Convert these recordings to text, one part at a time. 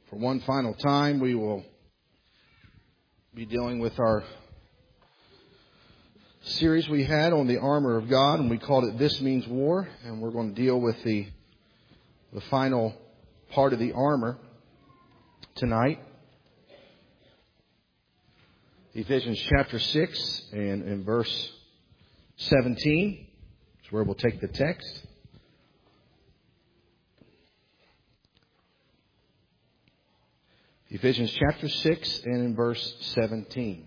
For one final time, we will be dealing with our series we had on the armor of God, and we called it This Means War, and we're going to deal with the final part of the armor tonight. Ephesians chapter 6 and in verse 17 is where we'll take the text. Ephesians chapter 6 and in verse 17.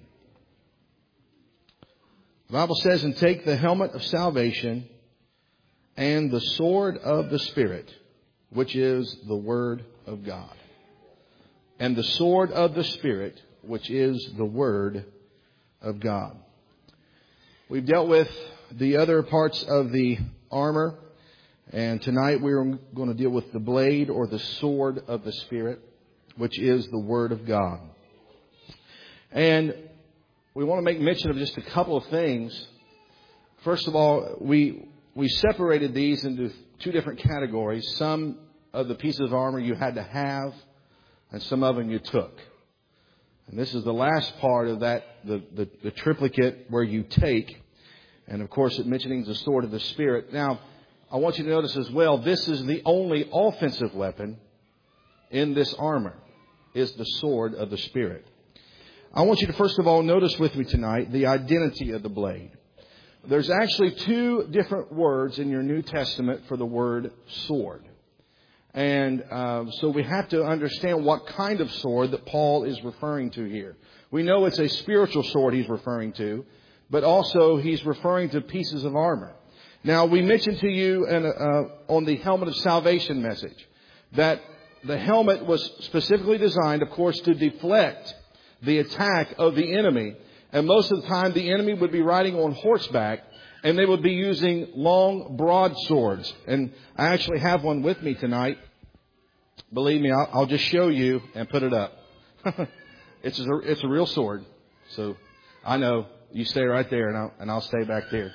The Bible says, "And take the helmet of salvation and the sword of the Spirit, which is the Word of God." And the sword of the Spirit, which is the Word of God. We've dealt with the other parts of the armor, and tonight we're going to deal with the blade or the sword of the Spirit, which is the Word of God. And we want to make mention of just a couple of things. First of all, we separated these into two different categories. Some of the pieces of armor you had to have, and some of them you took. And this is the last part of that, the triplicate where you take. And of course, it mentioning the sword of the Spirit. Now, I want you to notice as well, this is the only offensive weapon in this armor, is the sword of the Spirit. I want you to first of all notice with me tonight the identity of the blade. There's actually two different words in your New Testament for the word sword. And so we have to understand what kind of sword that Paul is referring to here. We know it's a spiritual sword he's referring to, but also he's referring to pieces of armor. Now, we mentioned to you on the helmet of salvation message that the helmet was specifically designed, of course, to deflect the attack of the enemy. And most of the time, the enemy would be riding on horseback, and they would be using long broadswords. And I actually have one with me tonight. Believe me, I'll just show you and put it up. It's a real sword. So I know you stay right there, and I'll stay back there.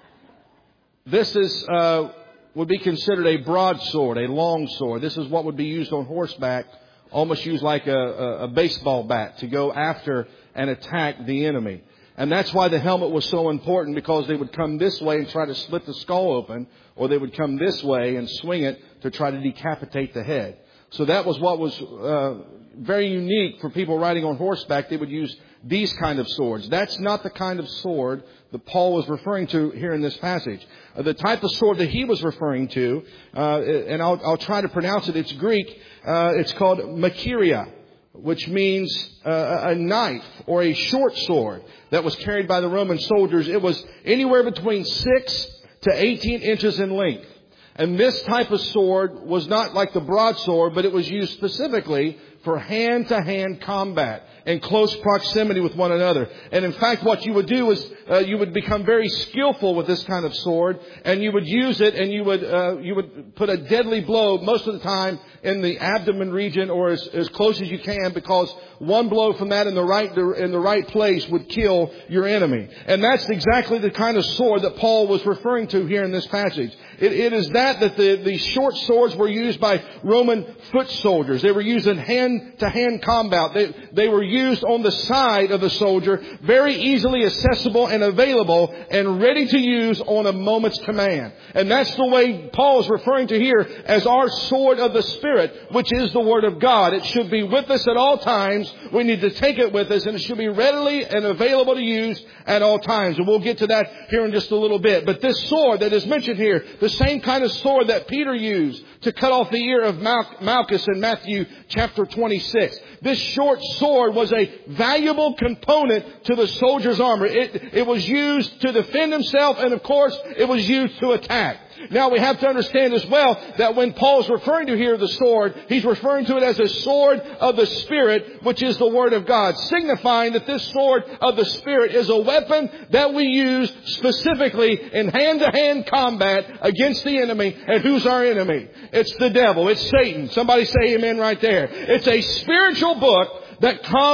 This is would be considered a broadsword, a long sword. This is what would be used on horseback, almost used like a baseball bat to go after and attack the enemy. And that's why the helmet was so important, because they would come this way and try to split the skull open, or they would come this way and swing it to try to decapitate the head. So that was what was very unique for people riding on horseback. They would use these kind of swords. That's not the kind of sword that Paul was referring to here in this passage. The type of sword that he was referring to, and I'll try to pronounce it. It's Greek. It's called machaira, which means a knife or a short sword that was carried by the Roman soldiers. It was anywhere between 6 to 18 inches in length. And this type of sword was not like the broadsword, but it was used specifically for hand-to-hand combat in close proximity with one another. And in fact, what you would do is you would become very skillful with this kind of sword, and you would use it, and you would put a deadly blow most of the time in the abdomen region, or as close as you can, because one blow from that in the right place would kill your enemy. And that's exactly the kind of sword that Paul was referring to here in this passage. It is that the short swords were used by Roman foot soldiers. They were used in hand-to-hand combat. They were used on the side of the soldier, very easily accessible and available, and ready to use on a moment's command. And that's the way Paul is referring to here as our sword of the Spirit, which is the Word of God. It should be with us at all times. We need to take it with us, and it should be readily and available to use at all times. And we'll get to that here in just a little bit. But this sword that is mentioned here, the same kind of sword that Peter used to cut off the ear of Malchus in Matthew chapter 26. This short sword was a valuable component to the soldier's armor. It was used to defend himself, and of course, it was used to attack. Now, we have to understand as well that when Paul's referring to here the sword, he's referring to it as a sword of the Spirit, which is the Word of God, signifying that this sword of the Spirit is a weapon that we use specifically in hand-to-hand combat against the enemy. And who's our enemy? It's the devil. It's Satan. Somebody say amen right there. It's a spiritual book that comes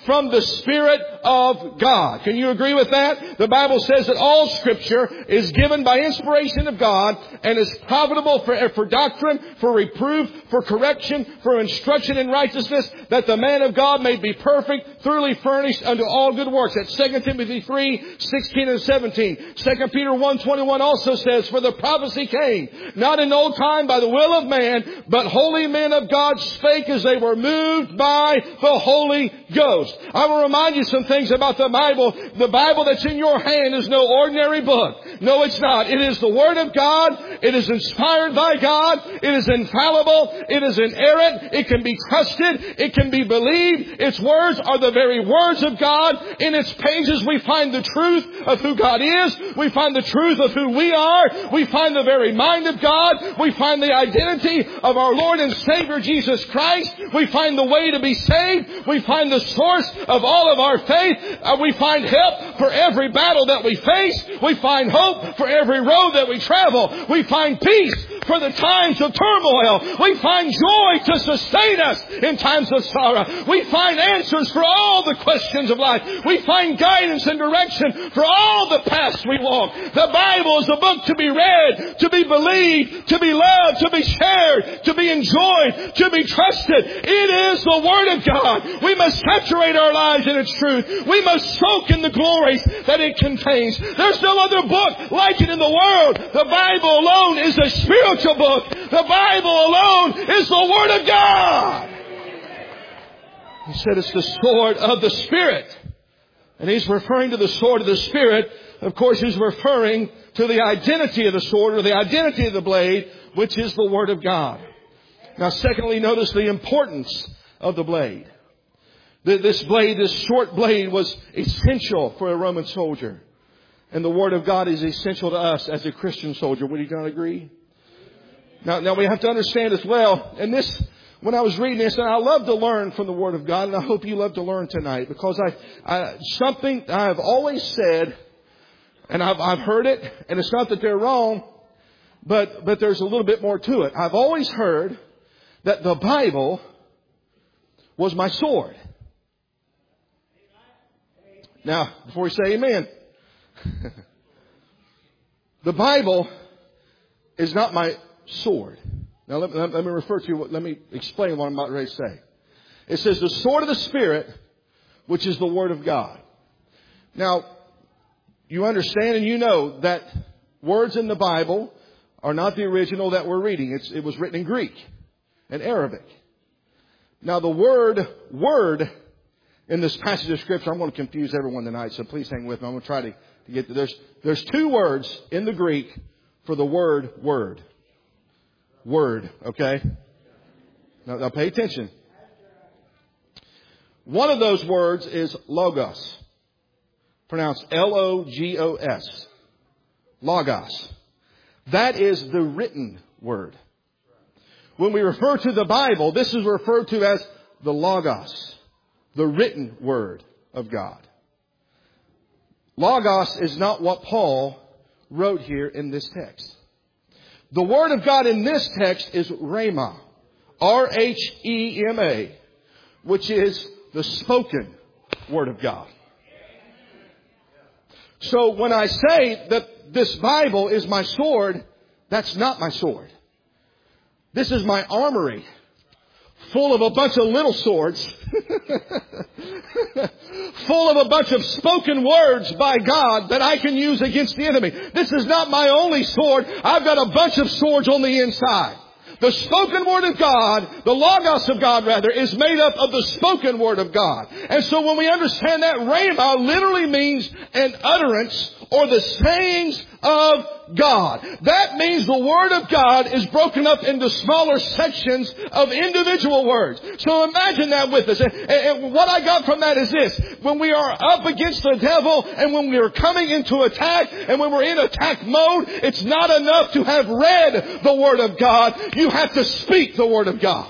from the Spirit of God. Can you agree with that? The Bible says that all Scripture is given by inspiration of God and is profitable for doctrine, for reproof, for correction, for instruction in righteousness, that the man of God may be perfect, thoroughly furnished unto all good works. That's 2 Timothy 3:16 and 17. 2 Peter 1:21 also says, for the prophecy came, not in old time by the will of man, but holy men of God spake as they were moved by the Holy Ghost. I will remind you some things about the Bible. The Bible that's in your hand is no ordinary book. No, it's not. It is the Word of God. It is inspired by God. It is infallible. It is inerrant. It can be trusted. It can be believed. Its words are the very words of God. In its pages we find the truth of who God is. We find the truth of who we are. We find the very mind of God. We find the identity of our Lord and Savior Jesus Christ. We find the way to be saved. We find the source of all of our faith. We find help for every battle that we face. We find hope for every road that we travel. We find peace for the times of turmoil. We find joy to sustain us in times of sorrow. We find answers for all the questions of life. We find guidance and direction for all the paths we walk. The Bible is a book to be read, to be believed, to be loved, to be shared, to be enjoyed, to be trusted. It is the Word of God. We must saturate our lives in its truth. We must soak in the glories that it contains. There's no other book like it in the world. The Bible alone is a spiritual book. The Bible alone is the Word of God. He said it's the sword of the Spirit. And he's referring to the sword of the Spirit. Of course, he's referring to the identity of the sword or the identity of the blade, which is the Word of God. Now, secondly, notice the importance of the blade. This blade, this short blade, was essential for a Roman soldier. And the Word of God is essential to us as a Christian soldier. Would you not agree? Now we have to understand as well, and this, when I was reading this, and I love to learn from the Word of God, and I hope you love to learn tonight, because something I've always said, and I've heard it, and it's not that they're wrong, but there's a little bit more to it. I've always heard that the Bible was my sword. Now, before we say amen, the Bible is not my sword. Now, let me explain what I'm about ready to say. It says the sword of the Spirit, which is the Word of God. Now, you understand and you know that words in the Bible are not the original that we're reading. It was written in Greek and Arabic. Now, the word in this passage of Scripture, I'm going to confuse everyone tonight, so please hang with me. I'm going to try to get to there's two words in the Greek for the word word. Word, okay? Now pay attention. One of those words is logos. Pronounced Logos. Logos. That is the written word. When we refer to the Bible, this is referred to as the Logos, the written word of God. Logos is not what Paul wrote here in this text. The Word of God in this text is Rhema, R-H-E-M-A, which is the spoken Word of God. So when I say that this Bible is my sword, that's not my sword. This is my armory, full of a bunch of little swords, full of a bunch of spoken words by God that I can use against the enemy. This is not my only sword. I've got a bunch of swords on the inside. The spoken word of God, the Logos of God rather, is made up of the spoken word of God. And so when we understand that, Rhema literally means an utterance or the sayings of God. That means the Word of God is broken up into smaller sections of individual words. So imagine that with us. And what I got from that is this. When we are up against the devil and when we are coming into attack and when we're in attack mode, it's not enough to have read the Word of God. You have to speak the Word of God.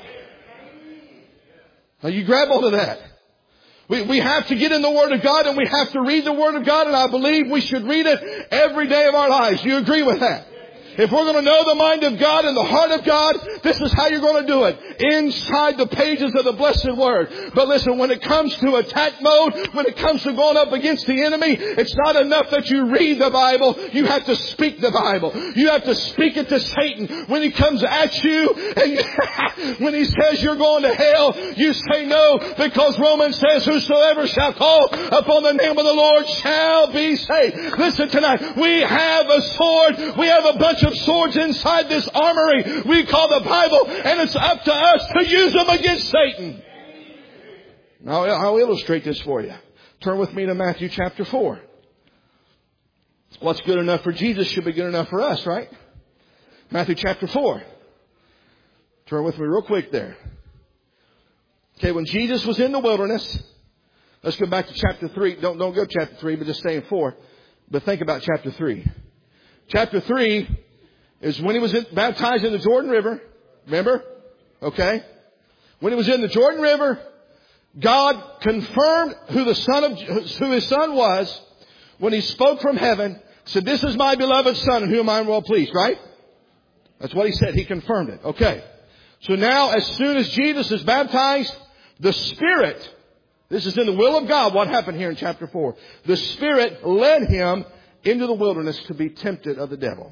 Now you grab hold of that. We have to get in the Word of God and we have to read the Word of God, and I believe we should read it every day of our lives. Do you agree with that? If we're going to know the mind of God and the heart of God, this is how you're going to do it. Inside the pages of the blessed Word. But listen, when it comes to attack mode, when it comes to going up against the enemy, it's not enough that you read the Bible. You have to speak the Bible. You have to speak it to Satan. When he comes at you and when he says you're going to hell, you say no, because Romans says, whosoever shall call upon the name of the Lord shall be saved. Listen tonight, we have a sword. We have a bunch of swords inside this armory we call the Bible, and it's up to us to use them against Satan. Now, I'll illustrate this for you. Turn with me to Matthew chapter 4. What's good enough for Jesus should be good enough for us, right? Matthew chapter 4. Turn with me real quick there. Okay, when Jesus was in the wilderness, let's go back to chapter 3. Don't go to chapter 3, but just stay in 4. But think about chapter 3. Chapter 3 is when he was baptized in the Jordan River. Remember? Okay. When he was in the Jordan River, God confirmed who his son was when he spoke from heaven. Said, this is my beloved son in whom I am well pleased, right? That's what he said. He confirmed it. Okay. So now, as soon as Jesus is baptized, the Spirit, this is in the will of God, what happened here in chapter 4. The Spirit led him into the wilderness to be tempted of the devil.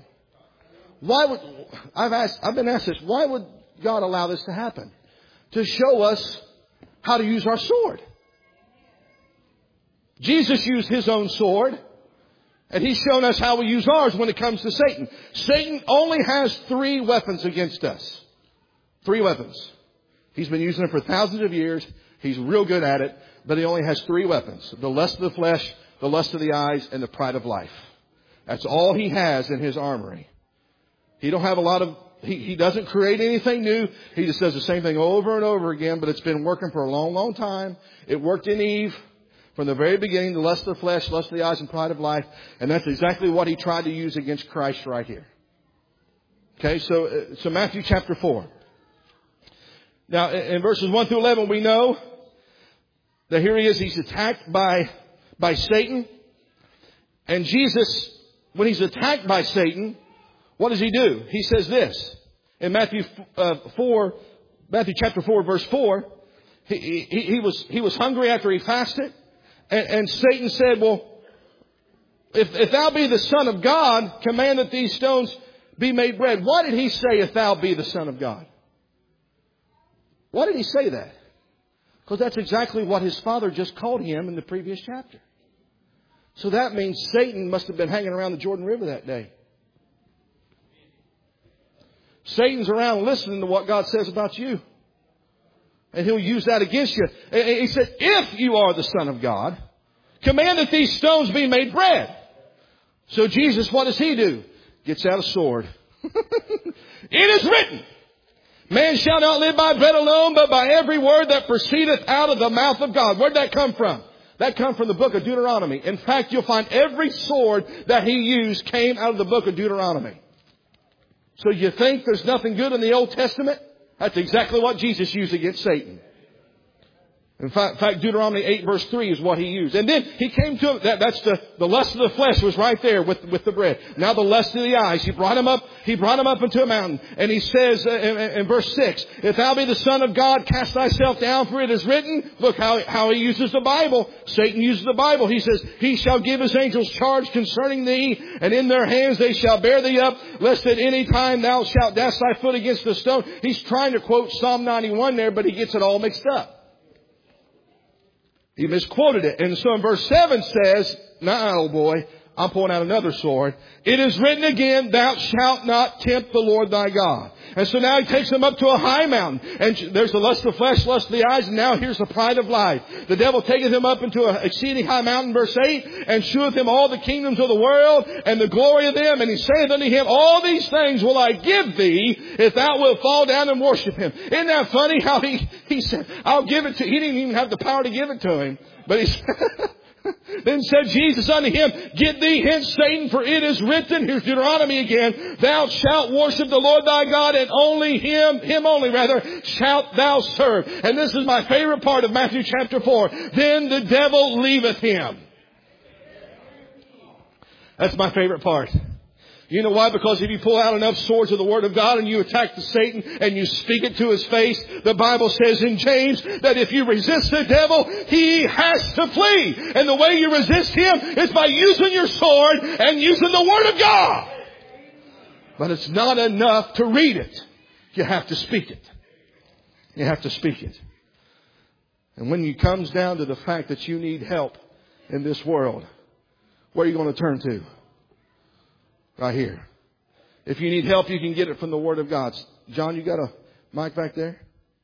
I've been asked this, why would God allow this to happen? To show us how to use our sword. Jesus used his own sword, and he's shown us how we use ours when it comes to Satan. Satan only has 3 weapons against us. 3 weapons. He's been using them for thousands of years. He's real good at it, but he only has 3 weapons. The lust of the flesh, the lust of the eyes, and the pride of life. That's all he has in his armory. He don't have a lot of, he doesn't create anything new. He just does the same thing over and over again, but it's been working for a long, long time. It worked in Eve from the very beginning, the lust of the flesh, lust of the eyes, and pride of life. And that's exactly what he tried to use against Christ right here. Okay, so Matthew chapter 4. Now, in verses 1 through 11, we know that here he is, he's attacked by Satan. And Jesus, when he's attacked by Satan, what does he do? He says this in Matthew chapter 4, verse 4. He was hungry after he fasted, and Satan said, "Well, if thou be the Son of God, command that these stones be made bread." Why did he say, "If thou be the Son of God"? Why did he say that? Because that's exactly what his father just called him in the previous chapter. So that means Satan must have been hanging around the Jordan River that day. Satan's around listening to what God says about you. And he'll use that against you. He said, if you are the Son of God, command that these stones be made bread. So Jesus, what does he do? Gets out a sword. It is written, man shall not live by bread alone, but by every word that proceedeth out of the mouth of God. Where'd that come from? That comes from the book of Deuteronomy. In fact, you'll find every sword that he used came out of the book of Deuteronomy. So you think there's nothing good in the Old Testament? That's exactly what Jesus used against Satan. In fact, Deuteronomy 8 verse 3 is what he used. And then he came to him. That's the lust of the flesh was right there with the bread. Now the lust of the eyes. He brought him up into a mountain. And he says in verse 6, if thou be the Son of God, cast thyself down, for it is written. Look how he uses the Bible. Satan uses the Bible. He says, he shall give his angels charge concerning thee, and in their hands they shall bear thee up, lest at any time thou shalt dash thy foot against the stone. He's trying to quote Psalm 91 there, but he gets it all mixed up. He misquoted it. And so in verse 7 says, nah, old boy, I'm pulling out another sword. It is written again, thou shalt not tempt the Lord thy God. And so now he takes them up to a high mountain. And there's the lust of the flesh, lust of the eyes, and now here's the pride of life. The devil taketh him up into an exceeding high mountain, verse 8, and sheweth him all the kingdoms of the world and the glory of them. And he saith unto him, all these things will I give thee if thou wilt fall down and worship him. Isn't that funny how he said, I'll give it to, he didn't even have the power to give it to him. But he said, then said Jesus unto him, get thee hence, Satan, for it is written, here's Deuteronomy again, thou shalt worship the Lord thy God, and only him only shalt thou serve. And this is my favorite part of Matthew chapter 4. Then the devil leaveth him. That's my favorite part. You know why? Because if you pull out enough swords of the Word of God and you attack the Satan and you speak it to his face, the Bible says in James that if you resist the devil, he has to flee. And the way you resist him is by using your sword and using the Word of God. But it's not enough to read it. You have to speak it. You have to speak it. And when it comes down to the fact that you need help in this world, where are you going to turn to? Right here. If you need help, you can get it from the Word of God. John, you got a mic back there?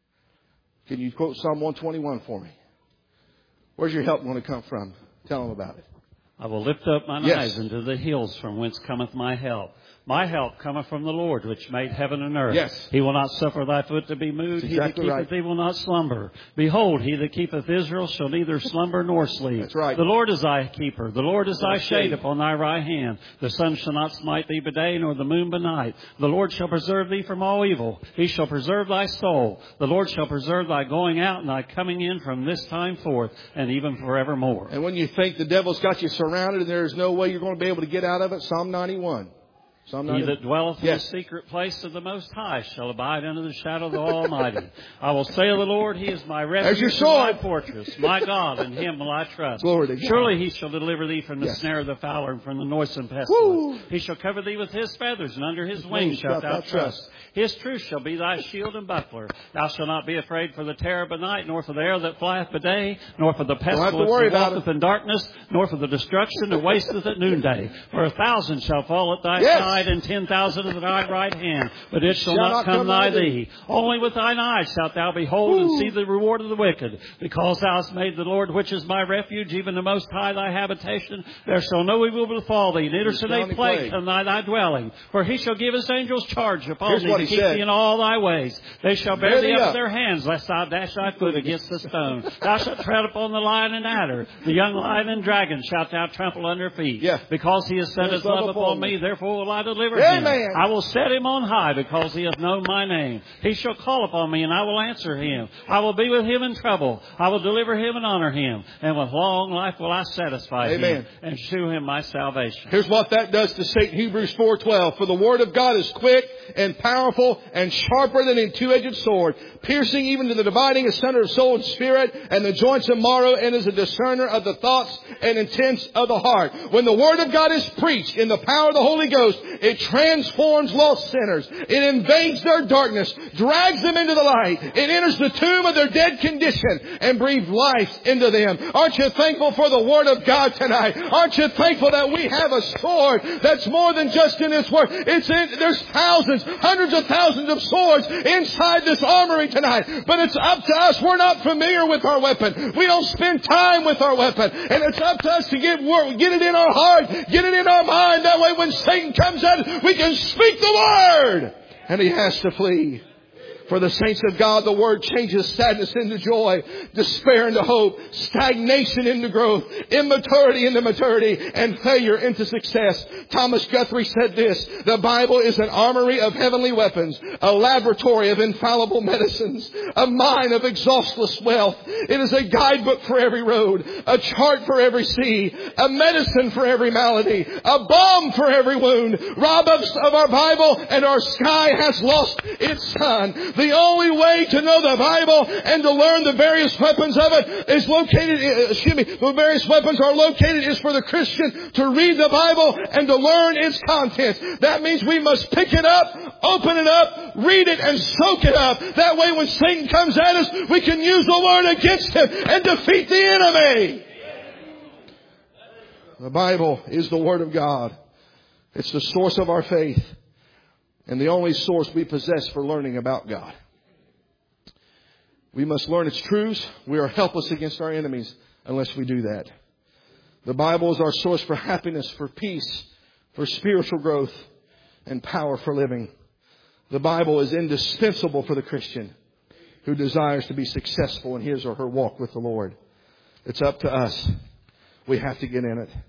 Can you quote Psalm 121 for me? Where's your help going to come from? Tell them about it. I will lift up mine eyes into the hills from whence cometh my help. My help cometh from the Lord, which made heaven and earth. Yes. He will not suffer thy foot to be moved. That's He that exactly keepeth right. thee will not slumber. Behold, he that keepeth Israel shall neither slumber nor sleep. That's right. The Lord is thy keeper. The Lord is thy That's shade shade. upon thy right hand. The sun shall not smite thee by day, nor the moon by night. The Lord shall preserve thee from all evil. He shall preserve thy soul. The Lord shall preserve thy going out and thy coming in from this time forth, and even forevermore. And when you think the devil's got you surrounded and there's no way you're going to be able to get out of it, Psalm 91. Psalm He 91. that dwelleth in Yes. the secret place of the Most High shall abide under the shadow of the Almighty. I will say of the Lord, He is my There's your refuge and my sword. fortress, my God, in Him will I trust. Glory to God. Surely He shall deliver thee from the Yes. snare of the fowler and from the noisome pestilence. Woo. He shall cover thee with His feathers, and under His His wings wings shalt shalt thou thou trust. His truth shall be thy shield and buckler. Thou shalt not be afraid for the terror by night, nor for the arrow that flieth by day, nor for the have to pestilence worry that about walketh in darkness, nor for the destruction that wasteth at noonday. For 1,000 shall fall at thy Yes. side, and 10,000 at thy right hand, but it shall not come nigh thee. Only with thine eyes shalt thou behold and see the reward of the wicked. Because thou hast made the Lord, which is my refuge, even the Most High thy habitation, there shall no evil befall thee, neither shall any plague come nigh thy dwelling. For He shall give His angels charge upon Here's thee what to he keep said. thee in all thy ways. They shall bear Bear thee thee up up. with their hands, lest thou dash thy foot against the stone. Thou shalt tread upon the lion and adder, the young lion and dragon shalt thou trample under feet. Yeah. Because He has set His love upon me, therefore will I deliver him. Amen. I will set him on high, because he hath known my name. He shall call upon me, and I will answer him. I will be with him in trouble. I will deliver him and honor him. And with long life will I satisfy Amen. him and shew him my salvation. Here's what that does to Satan. Hebrews 4:12. For the Word of God is quick and powerful and sharper than a two-edged sword, piercing even to the dividing asunder of soul and spirit and the joints and marrow, and is a discerner of the thoughts and intents of the heart. When the Word of God is preached in the power of the Holy Ghost, it transforms lost sinners. It invades their darkness, drags them into the light. It enters the tomb of their dead condition and breathes life into them. Aren't you thankful for the Word of God tonight? Aren't you thankful that we have a sword that's more than just in His Word? There's thousands, hundreds of thousands of swords inside this armory tonight. But it's up to us. We're not familiar with our weapon. We don't spend time with our weapon. And it's up to us to get it in our heart, get it in our mind. That way when Satan comes at us, we can speak the Word. And he has to flee. For the saints of God, the Word changes sadness into joy, despair into hope, stagnation into growth, immaturity into maturity, and failure into success. Thomas Guthrie said this: the Bible is an armory of heavenly weapons, a laboratory of infallible medicines, a mine of exhaustless wealth. It is a guidebook for every road, a chart for every sea, a medicine for every malady, a balm for every wound. Rob us of our Bible and our sky has lost its sun. The only way to know the Bible and to learn the various weapons of it is the various weapons are located is for the Christian to read the Bible and to learn its contents. That means we must pick it up, open it up, read it, and soak it up. That way when Satan comes at us, we can use the Word against him and defeat the enemy. The Bible is the Word of God. It's the source of our faith. And the only source we possess for learning about God. We must learn its truths. We are helpless against our enemies unless we do that. The Bible is our source for happiness, for peace, for spiritual growth, and power for living. The Bible is indispensable for the Christian who desires to be successful in his or her walk with the Lord. It's up to us. We have to get in it.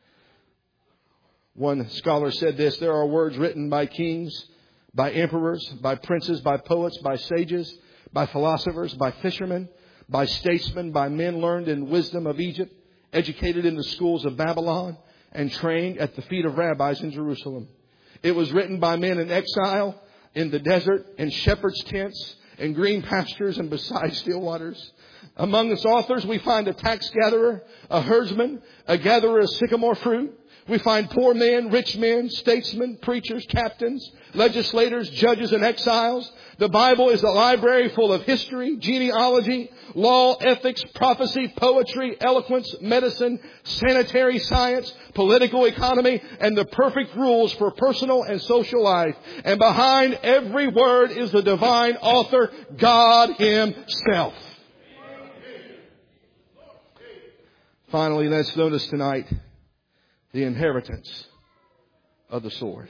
One scholar said this: there are words written by kings, by emperors, by princes, by poets, by sages, by philosophers, by fishermen, by statesmen, by men learned in wisdom of Egypt, educated in the schools of Babylon, and trained at the feet of rabbis in Jerusalem. It was written by men in exile, in the desert, in shepherds' tents, in green pastures, and beside still waters. Among its authors, we find a tax gatherer, a herdsman, a gatherer of sycamore fruit. We find poor men, rich men, statesmen, preachers, captains, legislators, judges, and exiles. The Bible is a library full of history, genealogy, law, ethics, prophecy, poetry, eloquence, medicine, sanitary science, political economy, and the perfect rules for personal and social life. And behind every word is the divine author, God Himself. Finally, let's notice tonight the inheritance of the sword.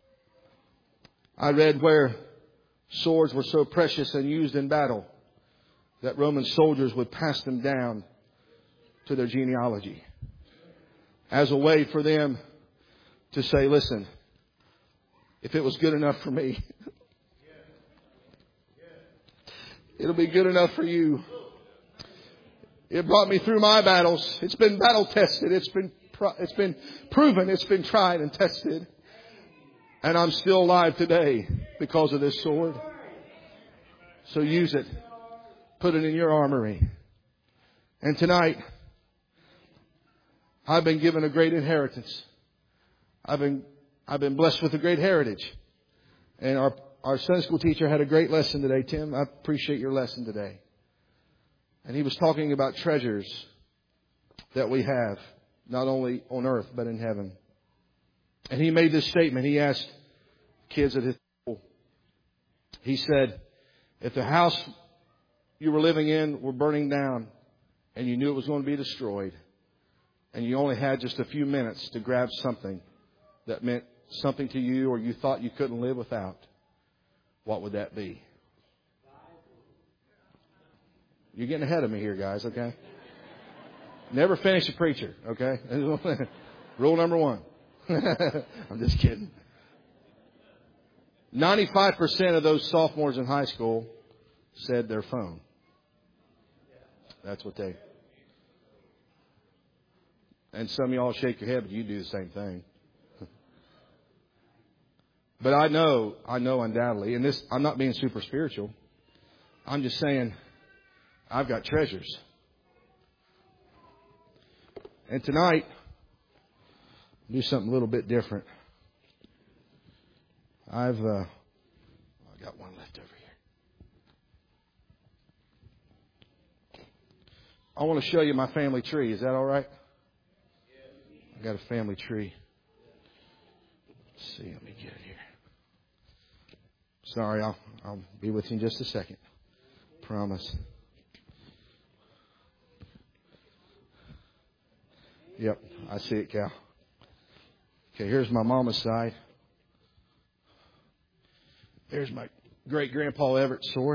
I read where swords were so precious and used in battle that Roman soldiers would pass them down to their genealogy as a way for them to say, listen, if it was good enough for me, it'll be good enough for you. It brought me through my battles. It's been battle tested. It's been proven. It's been tried and tested. And I'm still alive today because of this sword. So use it. Put it in your armory. And tonight, I've been given a great inheritance. I've been blessed with a great heritage. And our Sunday school teacher had a great lesson today, Tim. I appreciate your lesson today. And he was talking about treasures that we have, not only on earth, but in heaven. And he made this statement. He asked kids at his school. He said, if the house you were living in were burning down and you knew it was going to be destroyed and you only had just a few minutes to grab something that meant something to you or you thought you couldn't live without, what would that be? You're getting ahead of me here, guys, okay? Never finish a preacher, okay? Rule number 1. I'm just kidding. 95% of those sophomores in high school said their phone. That's what they... And some of y'all shake your head, but you do the same thing. But I know undoubtedly, and this, I'm not being super spiritual. I'm just saying, I've got treasures. And tonight, I'll do something a little bit different. I got one left over here. I want to show you my family tree. Is that all right? I got a family tree. Let's see, let me get it here. Sorry, I'll be with you in just a second. Promise. Yep, I see it, Cal. Okay, here's my mama's side. There's my great-grandpa Everett's sword.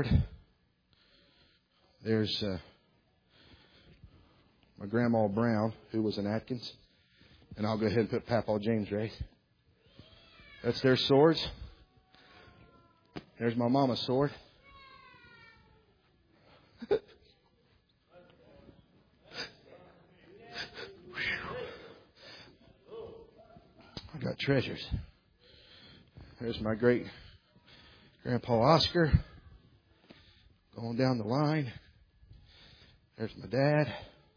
There's my grandma Brown, who was an Atkins. And I'll go ahead and put Papaw James right. That's their swords. There's my mama's sword. I got treasures. There's my great grandpa Oscar. Going down the line. There's my dad.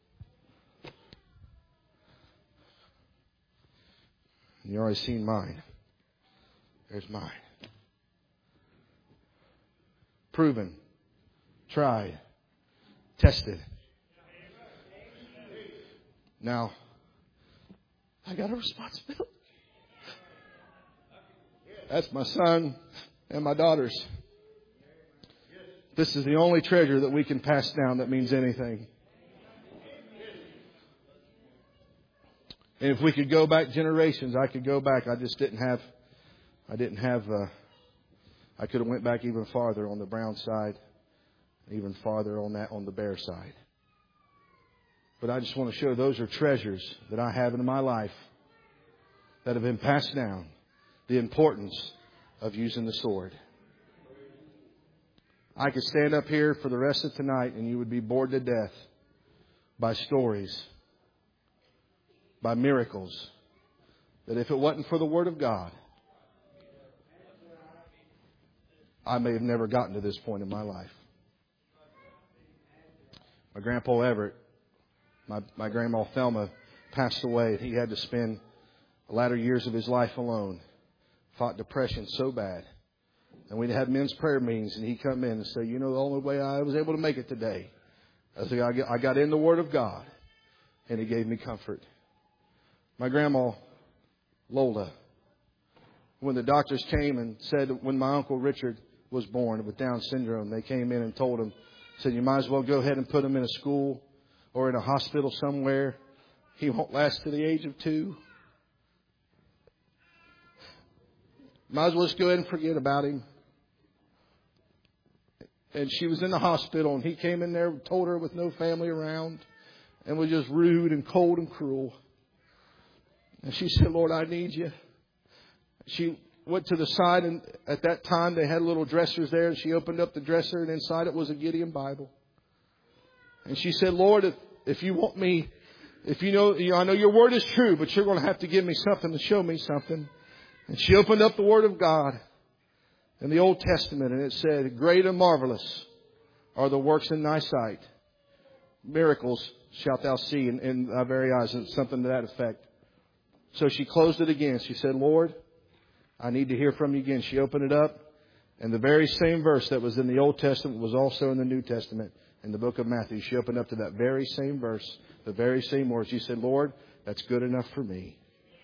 You already seen mine. There's mine. Proven, tried, tested. Now, I got a responsibility. That's my son and my daughters. This is the only treasure that we can pass down that means anything. And if we could go back generations, I could go back. I could have went back even farther on the Brown side, even farther on the Bear side. But I just want to show those are treasures that I have in my life that have been passed down. The importance of using the sword. I could stand up here for the rest of tonight and you would be bored to death by stories, by miracles, that if it wasn't for the Word of God, I may have never gotten to this point in my life. My Grandpa Everett, my Grandma Thelma passed away. He had to spend the latter years of his life alone. Fought depression so bad. And we'd have men's prayer meetings, and he'd come in and say, you know, the only way I was able to make it today, I got in the Word of God, and He gave me comfort. My Grandma Lola, when the doctors came and said when my Uncle Richard was born with Down syndrome, they came in and told him, said, you might as well go ahead and put him in a school or in a hospital somewhere. He won't last to the age of 2. Might as well just go ahead and forget about him. And she was in the hospital, and he came in there, told her with no family around, and was just rude and cold and cruel. And she said, Lord, I need you. She went to the side, and at that time they had little dressers there, and she opened up the dresser, and inside it was a Gideon Bible. And she said, Lord, if you want me, if you know, I know your word is true, but you're going to have to give me something to show me something. And she opened up the Word of God in the Old Testament, and it said, great and marvelous are the works in thy sight. Miracles shalt thou see in thy very eyes, and something to that effect. So she closed it again. She said, Lord, I need to hear from you again. She opened it up, and the very same verse that was in the Old Testament was also in the New Testament, in the book of Matthew. She opened up to that very same verse, the very same words. She said, Lord, that's good enough for me.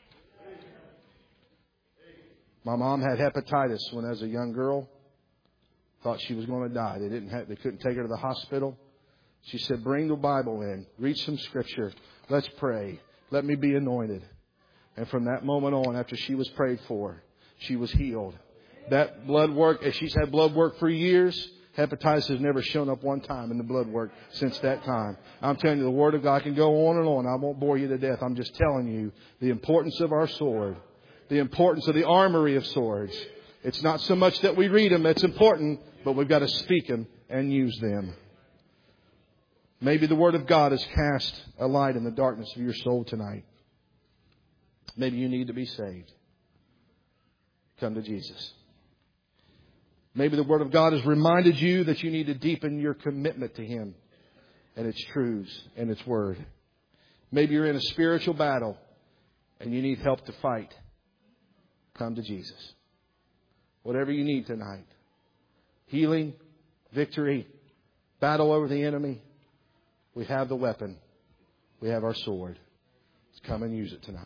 My mom had hepatitis when I was a young girl. Thought she was going to die. They couldn't take her to the hospital. She said, bring the Bible in. Read some scripture. Let's pray. Let me be anointed. And from that moment on, after she was prayed for, she was healed. That blood work, she's had blood work for years. Hepatitis has never shown up one time in the blood work since that time. I'm telling you, the Word of God can go on and on. I won't bore you to death. I'm just telling you the importance of our sword. The importance of the armory of swords. It's not so much that we read them. It's important, but we've got to speak them and use them. Maybe the Word of God has cast a light in the darkness of your soul tonight. Maybe you need to be saved. Come to Jesus. Maybe the Word of God has reminded you that you need to deepen your commitment to Him and its truths and its Word. Maybe you're in a spiritual battle and you need help to fight. Come to Jesus. Whatever you need tonight. Healing, victory, battle over the enemy. We have the weapon. We have our sword. Let's come and use it tonight.